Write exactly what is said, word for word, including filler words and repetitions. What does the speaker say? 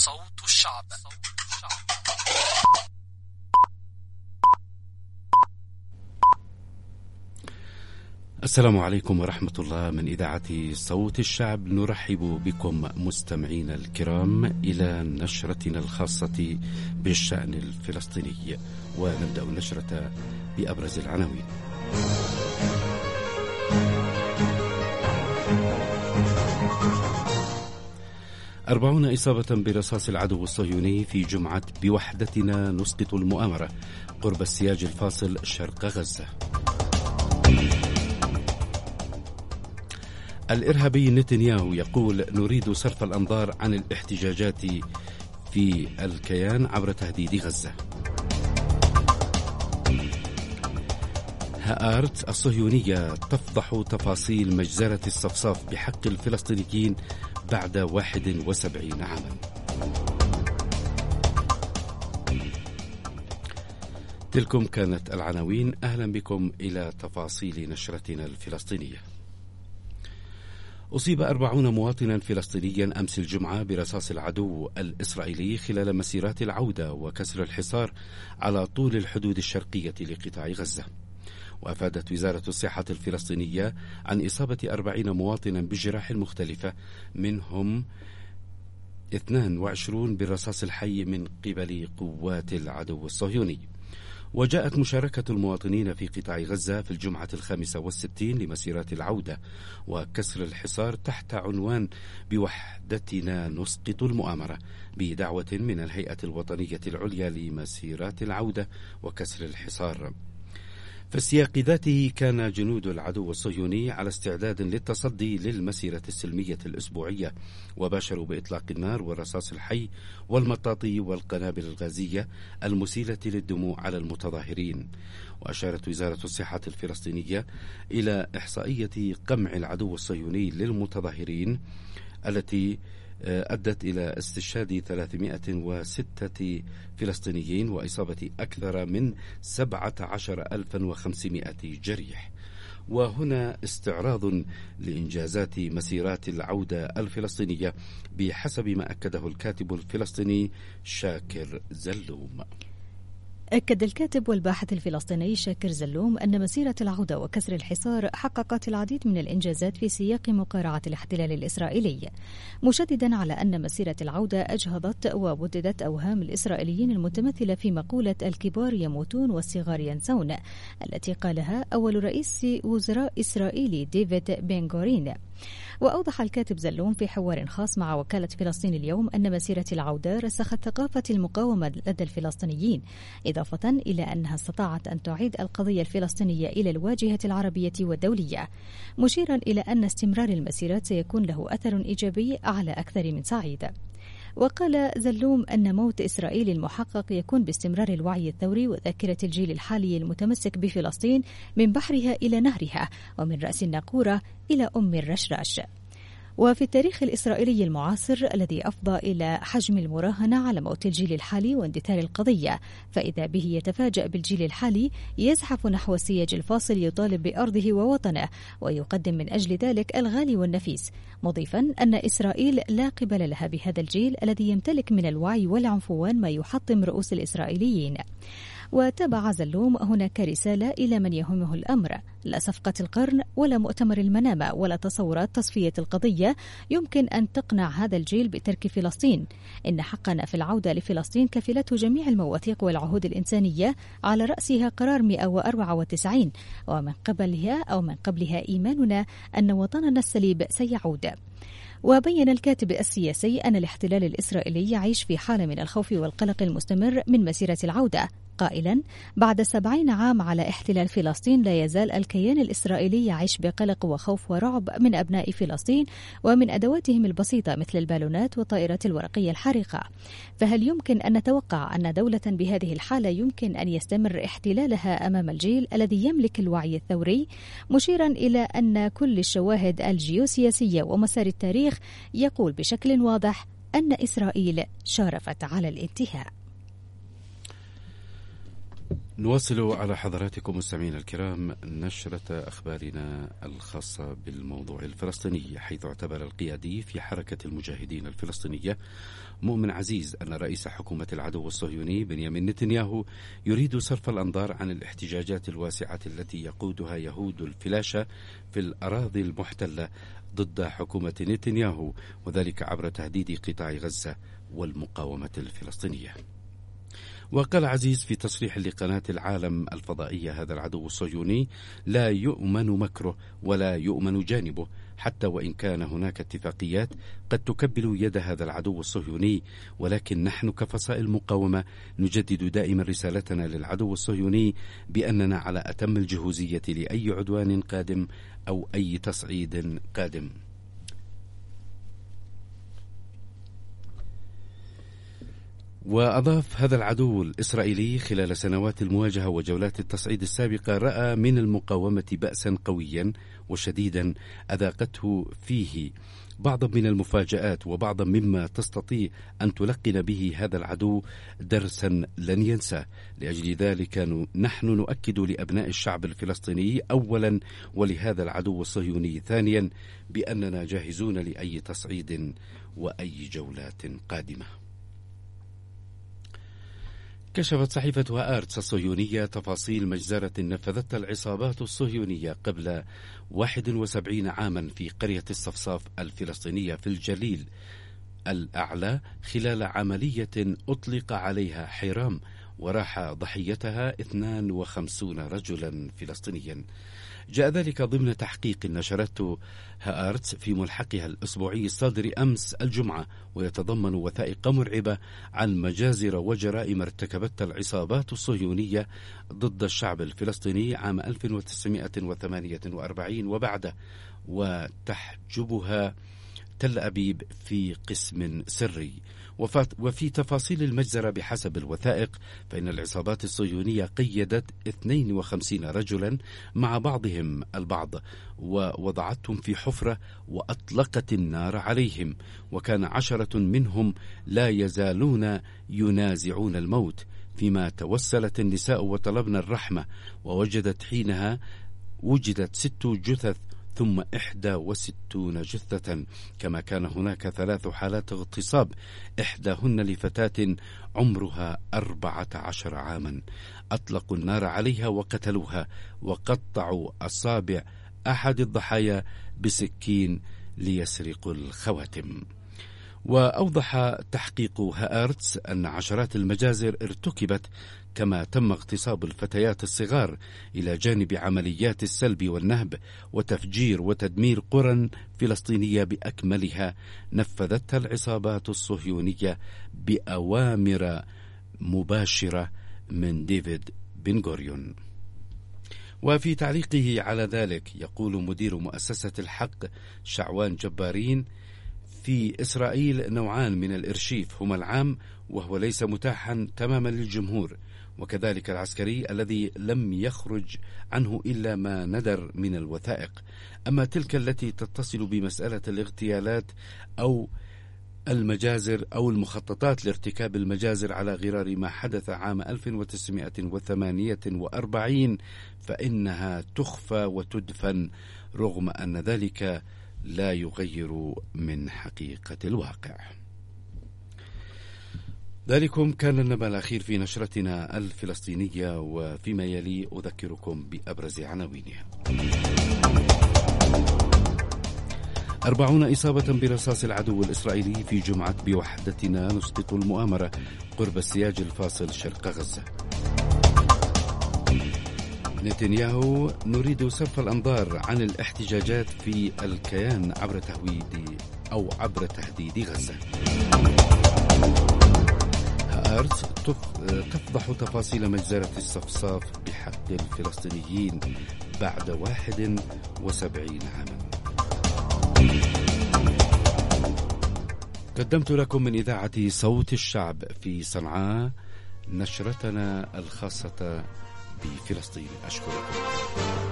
صوت الشعب. السلام عليكم ورحمة الله. من إذاعة صوت الشعب نرحب بكم مستمعينا الكرام إلى نشرتنا الخاصة بالشأن الفلسطيني، ونبدأ النشرة بأبرز العناوين. أربعون إصابة برصاص العدو الصهيوني في جمعة بوحدتنا نسقط المؤامرة قرب السياج الفاصل شرق غزة. الإرهابي نتنياهو يقول نريد صرف الأنظار عن الاحتجاجات في الكيان عبر تهديد غزة. هآرت الصهيونية تفضح تفاصيل مجزرة الصفصاف بحق الفلسطينيين بعد واحد وسبعين عاما. تلكم كانت العناوين. أهلا بكم إلى تفاصيل نشرتنا الفلسطينية. أصيب أربعون مواطنا فلسطينيا أمس الجمعة برصاص العدو الإسرائيلي خلال مسيرات العودة وكسر الحصار على طول الحدود الشرقية لقطاع غزة. وأفادت وزارة الصحة الفلسطينية عن إصابة أربعين مواطنا بجراح مختلفة، منهم اثنين وعشرين بالرصاص الحي من قبل قوات العدو الصهيوني. وجاءت مشاركة المواطنين في قطاع غزة في الجمعة الخامسة والستين لمسيرات العودة وكسر الحصار تحت عنوان بوحدتنا نسقط المؤامرة، بدعوة من الهيئة الوطنية العليا لمسيرات العودة وكسر الحصار. في السياق ذاته كان جنود العدو الصهيوني على استعداد للتصدي للمسيرة السلمية الأسبوعية، وباشروا بإطلاق النار والرصاص الحي والمطاطي والقنابل الغازية المسيلة للدموع على المتظاهرين. وأشارت وزارة الصحة الفلسطينية إلى إحصائية قمع العدو الصهيوني للمتظاهرين التي أدت إلى استشهاد ثلاثمائة وستة فلسطينيين وإصابة أكثر من سبعة عشر ألفا وخمسمائة جريح. وهنا استعراض لإنجازات مسيرات العودة الفلسطينية بحسب ما أكده الكاتب الفلسطيني شاكر زلوم. أكد الكاتب والباحث الفلسطيني شاكر زلوم أن مسيرة العودة وكسر الحصار حققت العديد من الإنجازات في سياق مقارعة الاحتلال الإسرائيلي، مشددا على أن مسيرة العودة أجهضت وبددت أوهام الإسرائيليين المتمثلة في مقولة الكبار يموتون والصغار ينسون، التي قالها أول رئيس وزراء إسرائيلي ديفيد بن غورين. وأوضح الكاتب زلوم في حوار خاص مع وكالة فلسطين اليوم أن مسيرة العودة رسخت ثقافة المقاومة لدى الفلسطينيين، إضافة إلى أنها استطاعت أن تعيد القضية الفلسطينية إلى الواجهة العربية والدولية، مشيرا إلى أن استمرار المسيرات سيكون له أثر إيجابي على أكثر من صعيد. وقال زلوم أن موت إسرائيل المحقق يكون باستمرار الوعي الثوري وذاكرة الجيل الحالي المتمسك بفلسطين من بحرها إلى نهرها ومن رأس الناقورة إلى أم الرشراش. وفي التاريخ الإسرائيلي المعاصر الذي أفضى إلى حجم المراهنة على موت الجيل الحالي واندثار القضية، فإذا به يتفاجأ بالجيل الحالي يزحف نحو السياج الفاصل يطالب بأرضه ووطنه ويقدم من أجل ذلك الغالي والنفيس، مضيفا أن إسرائيل لا قبل لها بهذا الجيل الذي يمتلك من الوعي والعنفوان ما يحطم رؤوس الإسرائيليين. وتابع زلوم هناك رسالة إلى من يهمه الأمر: لا صفقة القرن ولا مؤتمر المنامة ولا تصورات تصفية القضية يمكن أن تقنع هذا الجيل بترك فلسطين. إن حقنا في العودة لفلسطين كفلته جميع المواثيق والعهود الإنسانية، على رأسها قرار مئة وأربعة وتسعين، ومن قبلها أو من قبلها إيماننا أن وطننا السليب سيعود. وبين الكاتب السياسي أن الاحتلال الإسرائيلي يعيش في حالة من الخوف والقلق المستمر من مسيرة العودة، قائلا: بعد سبعين عام على احتلال فلسطين لا يزال الكيان الإسرائيلي يعيش بقلق وخوف ورعب من أبناء فلسطين ومن أدواتهم البسيطة مثل البالونات والطائرات الورقية الحارقة. فهل يمكن أن نتوقع أن دولة بهذه الحالة يمكن أن يستمر احتلالها أمام الجيل الذي يملك الوعي الثوري؟ مشيرا إلى أن كل الشواهد الجيوسياسية ومسار التاريخ يقول بشكل واضح أن إسرائيل شارفت على الانتهاء. نواصل على حضراتكم مستمعينا الكرام نشرة أخبارنا الخاصة بالموضوع الفلسطيني، حيث اعتبر القيادي في حركة المجاهدين الفلسطينية مؤمن عزيز أن رئيس حكومة العدو الصهيوني بنيامين نتنياهو يريد صرف الأنظار عن الاحتجاجات الواسعة التي يقودها يهود الفلاشة في الأراضي المحتلة ضد حكومة نتنياهو، وذلك عبر تهديد قطاع غزة والمقاومة الفلسطينية. وقال عزيز في تصريح لقناة العالم الفضائية: هذا العدو الصهيوني لا يؤمن مكره ولا يؤمن جانبه، حتى وإن كان هناك اتفاقيات قد تكبل يد هذا العدو الصهيوني، ولكن نحن كفصائل مقاومة نجدد دائما رسالتنا للعدو الصهيوني بأننا على أتم الجهوزية لأي عدوان قادم أو أي تصعيد قادم. وأضاف: هذا العدو الإسرائيلي خلال سنوات المواجهة وجولات التصعيد السابقة رأى من المقاومة بأسا قويا وشديدا أذاقته فيه بعضا من المفاجآت وبعضا مما تستطيع أن تلقن به هذا العدو درسا لن ينساه. لأجل ذلك نحن نؤكد لأبناء الشعب الفلسطيني أولا ولهذا العدو الصهيوني ثانيا بأننا جاهزون لأي تصعيد وأي جولات قادمة. كشفت صحيفة هآرتس الصهيونية تفاصيل مجزرة نفذتها العصابات الصهيونية قبل واحد وسبعين عاما في قرية الصفصاف الفلسطينية في الجليل الأعلى خلال عملية أطلق عليها حرام، وراح ضحيتها اثنان وخمسين رجلا فلسطينيا. جاء ذلك ضمن تحقيق نشرته هآرتس في ملحقها الأسبوعي الصادر أمس الجمعة، ويتضمن وثائق مرعبة عن مجازر وجرائم ارتكبتها العصابات الصهيونية ضد الشعب الفلسطيني عام ألف وتسعمائة وثمانية وأربعين وبعده، وتحجبها تل أبيب في قسم سري. وفي تفاصيل المجزرة بحسب الوثائق فإن العصابات الصهيونية قيدت اثنين وخمسين رجلا مع بعضهم البعض ووضعتهم في حفرة وأطلقت النار عليهم، وكان عشرة منهم لا يزالون ينازعون الموت، فيما توسلت النساء وطلبن الرحمة، ووجدت حينها وجدت ست جثث ثم إحدى وستون جثة، كما كان هناك ثلاث حالات اغتصاب إحداهن لفتاة عمرها أربعة عشر عاما. أطلقوا النار عليها وقتلوها وقطعوا أصابع أحد الضحايا بسكين ليسرقوا الخواتم. وأوضح تحقيق هآرتس أن عشرات المجازر ارتكبت، كما تم اغتصاب الفتيات الصغار إلى جانب عمليات السلب والنهب وتفجير وتدمير قرى فلسطينية بأكملها نفذتها العصابات الصهيونية بأوامر مباشرة من ديفيد بن غوريون. وفي تعليقه على ذلك يقول مدير مؤسسة الحق شعوان جبارين: في إسرائيل نوعان من الإرشيف هما العام وهو ليس متاحا تماما للجمهور، وكذلك العسكري الذي لم يخرج عنه إلا ما ندر من الوثائق. أما تلك التي تتصل بمسألة الاغتيالات أو المجازر أو المخططات لارتكاب المجازر على غرار ما حدث عام ألف وتسعمائة وثمانية وأربعين فإنها تخفى وتدفن، رغم أن ذلك لا يغير من حقيقة الواقع. ذلكم كان النبأ الأخير في نشرتنا الفلسطينية، وفيما يلي أذكركم بأبرز عناوينها. أربعون إصابة برصاص العدو الإسرائيلي في جمعة بوحدتنا نسقط المؤامرة قرب السياج الفاصل شرق غزة. نتنياهو: نريد صرف الأنظار عن الاحتجاجات في الكيان عبر تهويد أو عبر تهديد غزة. هآرتس تفضح تفاصيل مجزرة الصفصاف بحق الفلسطينيين بعد واحد وسبعين عاما. قدمت لكم من إذاعة صوت الشعب في صنعاء نشرتنا الخاصة بفلسطين. أشكركم.